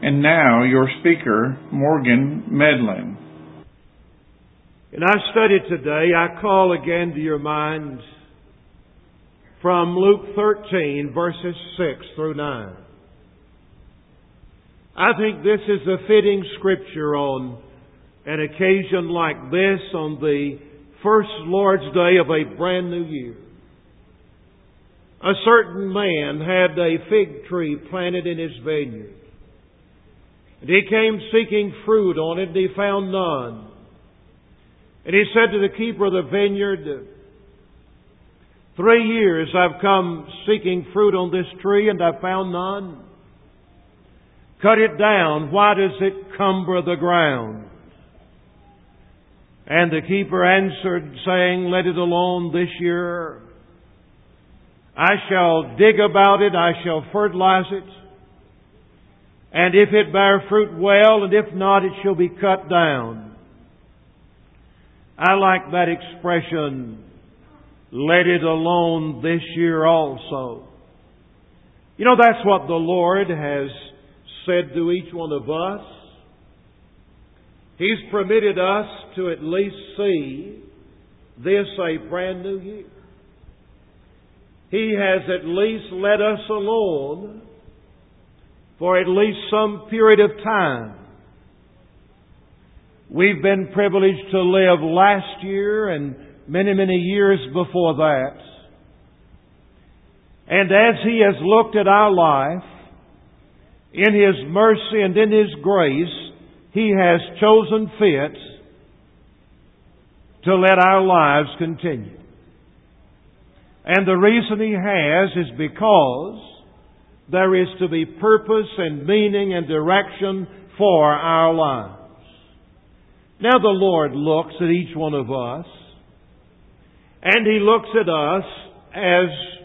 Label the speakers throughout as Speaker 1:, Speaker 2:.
Speaker 1: And now your speaker, Morgan Medlin.
Speaker 2: In our study today, I call again to your minds from Luke 13, verses 6 through 9. I think this is a fitting scripture on an occasion like this, on the first Lord's Day of a brand new year. A certain man had a fig tree planted in his vineyard. And he came seeking fruit on it, and he found none. And he said to the keeper of the vineyard, 3 years I've come seeking fruit on this tree, and I've found none. Cut it down. Why does it cumber the ground? And the keeper answered, saying, Let it alone this year. I shall dig about it, I shall fertilize it. And if it bear fruit, well, and if not, it shall be cut down. I like that expression, let it alone this year also. You know, that's what the Lord has said to each one of us. He's permitted us to at least see this a brand new year. He has at least let us alone for at least some period of time. We've been privileged to live last year and many, many years before that. And as He has looked at our life, in His mercy and in His grace, He has chosen fit to let our lives continue. And the reason He has is because there is to be purpose and meaning and direction for our lives. Now the Lord looks at each one of us, and He looks at us as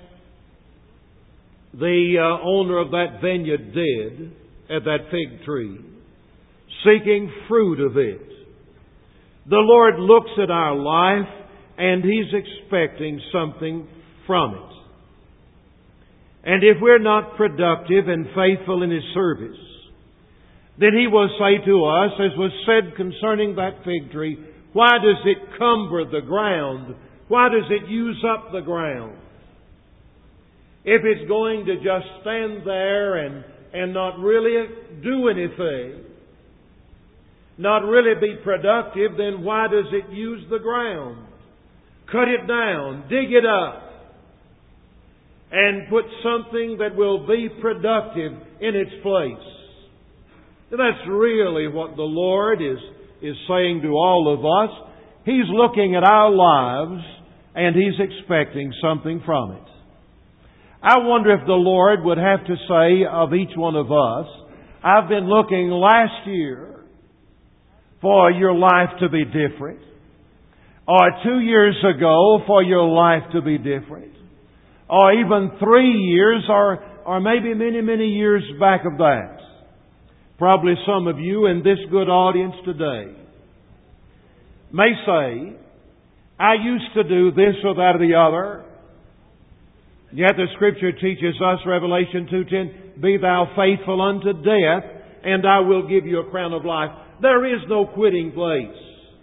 Speaker 2: the owner of that vineyard did at that fig tree, seeking fruit of it. The Lord looks at our life, and He's expecting something from it. And if we're not productive and faithful in His service, then He will say to us, as was said concerning that fig tree, why does it cumber the ground? Why does it use up the ground? If it's going to just stand there and not really do anything, not really be productive, then why does it use the ground? Cut it down, dig it up, and put something that will be productive in its place. And that's really what the Lord is saying to all of us. He's looking at our lives and He's expecting something from it. I wonder if the Lord would have to say of each one of us, I've been looking last year for your life to be different, or 2 years ago for your life to be different, or even 3 years, or maybe many, many years back of that. Probably some of you in this good audience today may say, I used to do this or that or the other. Yet the Scripture teaches us, Revelation 2:10, Be thou faithful unto death, and I will give you a crown of life. There is no quitting place.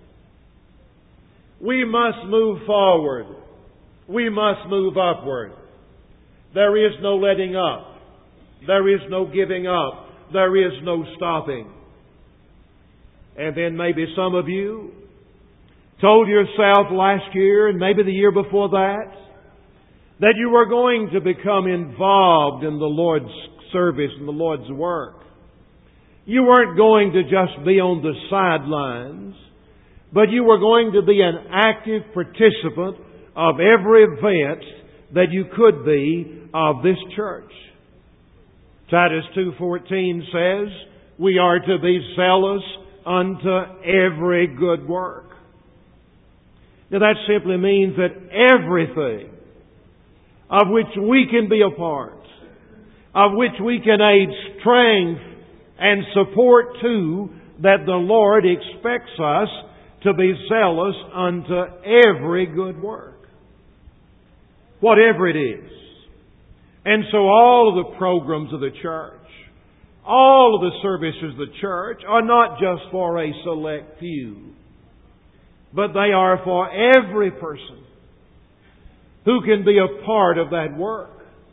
Speaker 2: We must move forward. We must move upward. There is no letting up. There is no giving up. There is no stopping. And then maybe some of you told yourself last year and maybe the year before that you were going to become involved in the Lord's service and the Lord's work. You weren't going to just be on the sidelines, but you were going to be an active participant of every event that you could be of this church. Titus 2:14 says, we are to be zealous unto every good work. Now that simply means that everything of which we can be a part, of which we can aid strength and support to, that the Lord expects us to be zealous unto every good work. Whatever it is. And so all of the programs of the church, All of the services of the church are not just for a select few, but they are for every person who can be a part of that work.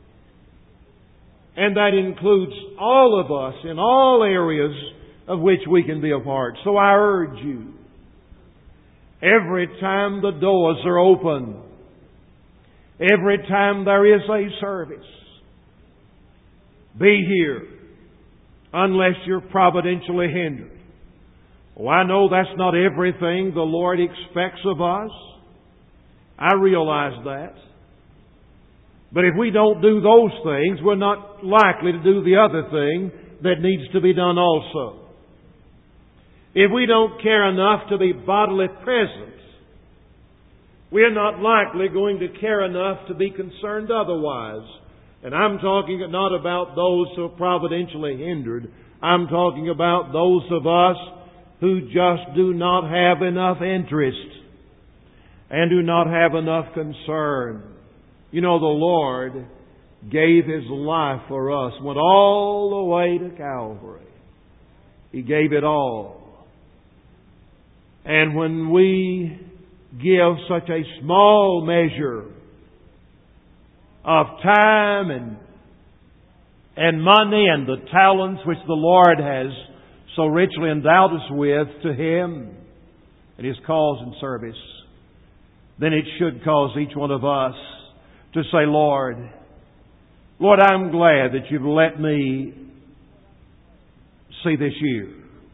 Speaker 2: And that includes all of us in all areas of which we can be a part. So I urge you, every time the doors are open, every time there is a service, be here unless you're providentially hindered. Oh, I know that's not everything the Lord expects of us. I realize that. But if we don't do those things, we're not likely to do the other thing that needs to be done also. If we don't care enough to be bodily present, we're not likely going to care enough to be concerned otherwise. And I'm talking not about those who are providentially hindered. I'm talking about those of us who just do not have enough interest and do not have enough concern. You know, the Lord gave His life for us, went all the way to Calvary. He gave it all. And when we give such a small measure of time and money and the talents which the Lord has so richly endowed us with to Him and His cause and service, then it should cause each one of us to say, Lord, I'm glad that You've let me see this year.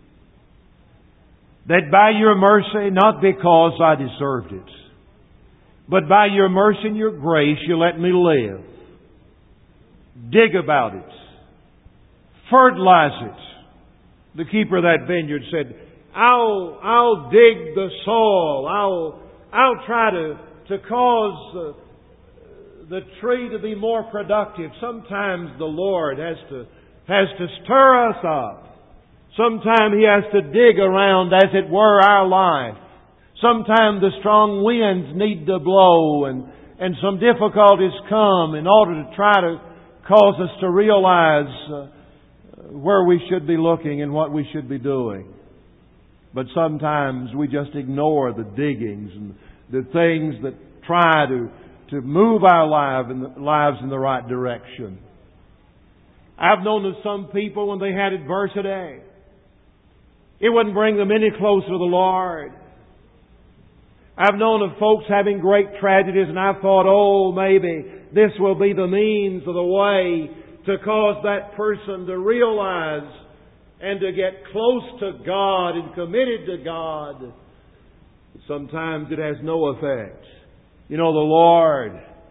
Speaker 2: That by Your mercy, not because I deserved it, but by Your mercy and Your grace, You let me live. Dig about it. Fertilize it. The keeper of that vineyard said, I'll dig the soil. I'll try to cause the tree to be more productive. Sometimes the Lord has to stir us up. Sometimes He has to dig around, as it were, our life. Sometimes the strong winds need to blow and some difficulties come in order to try to cause us to realize where we should be looking and what we should be doing. But sometimes we just ignore the diggings and the things that try to move our lives in the right direction. I've known of some people when they had adversity, it wouldn't bring them any closer to the Lord. I've known of folks having great tragedies, and I've thought, maybe this will be the means or the way to cause that person to realize and to get close to God and committed to God. Sometimes it has no effect. You know, the Lord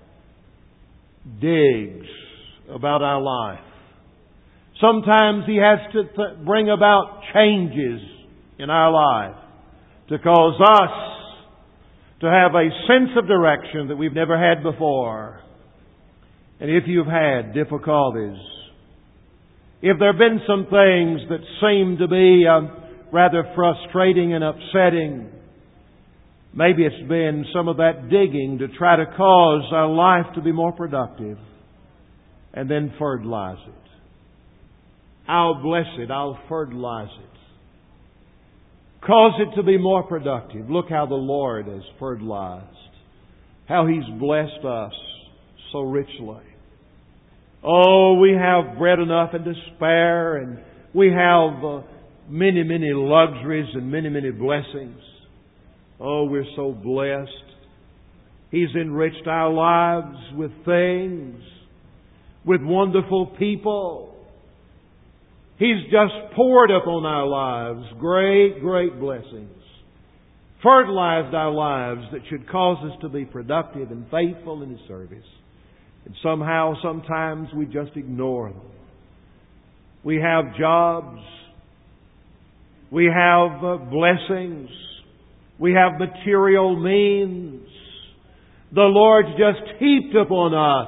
Speaker 2: digs about our life. Sometimes He has to bring about changes in our life to cause us to have a sense of direction that we've never had before. And if you've had difficulties, if there have been some things that seem to be rather frustrating and upsetting, maybe it's been some of that digging to try to cause our life to be more productive and then fertilize it. I'll bless it. I'll fertilize it. Cause it to be more productive. Look how the Lord has fertilized. How He's blessed us so richly. Oh, we have bread enough and to spare, and we have many, many luxuries and many, many blessings. Oh, we're so blessed. He's enriched our lives with things, with wonderful people. He's just poured upon our lives great, great blessings. Fertilized our lives that should cause us to be productive and faithful in His service. And somehow, sometimes we just ignore them. We have jobs. We have blessings. We have material means. The Lord's just heaped upon us.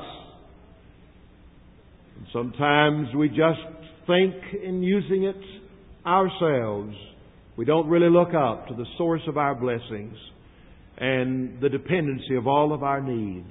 Speaker 2: And sometimes we just think in using it ourselves. We don't really look up to the source of our blessings and the dependency of all of our needs.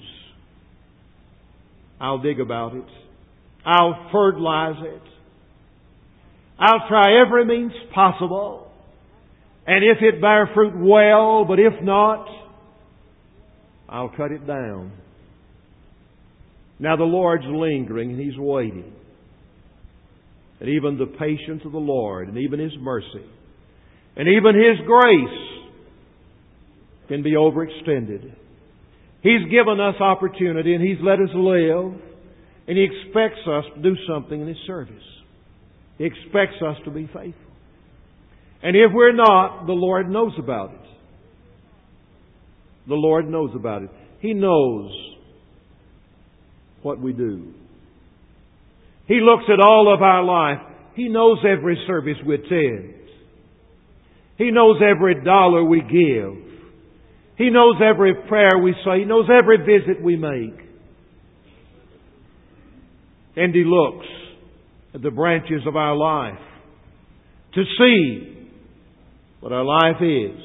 Speaker 2: I'll dig about it. I'll fertilize it. I'll try every means possible. And if it bear fruit, well, but if not, I'll cut it down. Now the Lord's lingering and He's waiting. And even the patience of the Lord and even His mercy and even His grace can be overextended. He's given us opportunity and He's let us live, and He expects us to do something in His service. He expects us to be faithful. And if we're not, the Lord knows about it. The Lord knows about it. He knows what we do. He looks at all of our life. He knows every service we attend. He knows every dollar we give. He knows every prayer we say. He knows every visit we make. And He looks at the branches of our life to see what our life is.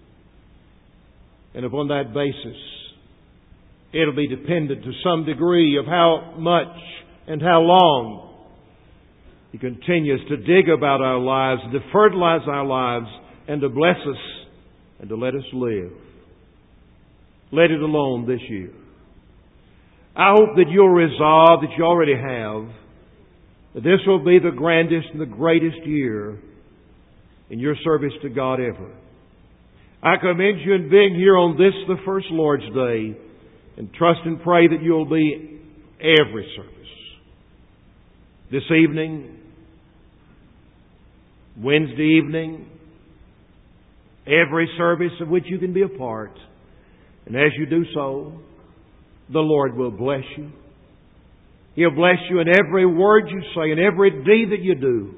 Speaker 2: And upon that basis, it'll be dependent to some degree of how much and how long He continues to dig about our lives, to fertilize our lives, and to bless us and to let us live. Let it alone this year. I hope that you'll resolve, that you already have, that this will be the grandest and the greatest year in your service to God ever. I commend you in being here on this, the first Lord's Day, and trust and pray that you'll be every service. This evening, Wednesday evening, every service of which you can be a part. And as you do so, the Lord will bless you. He'll bless you in every word you say, in every deed that you do.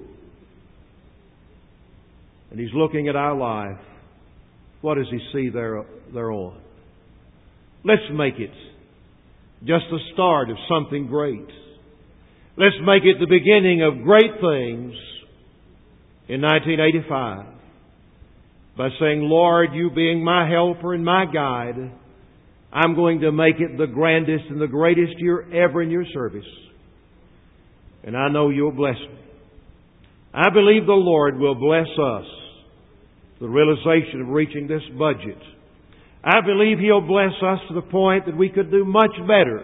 Speaker 2: And He's looking at our life. What does He see thereon? Let's make it just the start of something great. Let's make it the beginning of great things in 1985 by saying, Lord, You being my helper and my guide, I'm going to make it the grandest and the greatest year ever in Your service. And I know You'll bless me. I believe the Lord will bless us, the realization of reaching this budget. I believe He'll bless us to the point that we could do much better.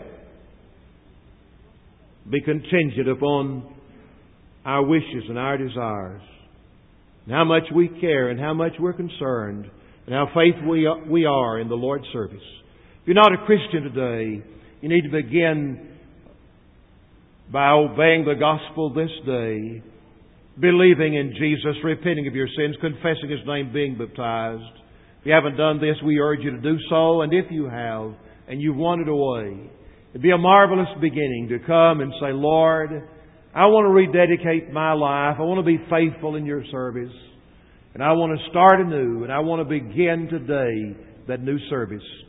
Speaker 2: Be contingent upon our wishes and our desires, and how much we care and how much we're concerned, and how faithful we are in the Lord's service. If you're not a Christian today, you need to begin by obeying the gospel this day, believing in Jesus, repenting of your sins, confessing His name, being baptized. If you haven't done this, we urge you to do so. And if you have, and you've wandered away, it'd be a marvelous beginning to come and say, Lord, I want to rededicate my life. I want to be faithful in Your service. And I want to start anew. And I want to begin today that new service.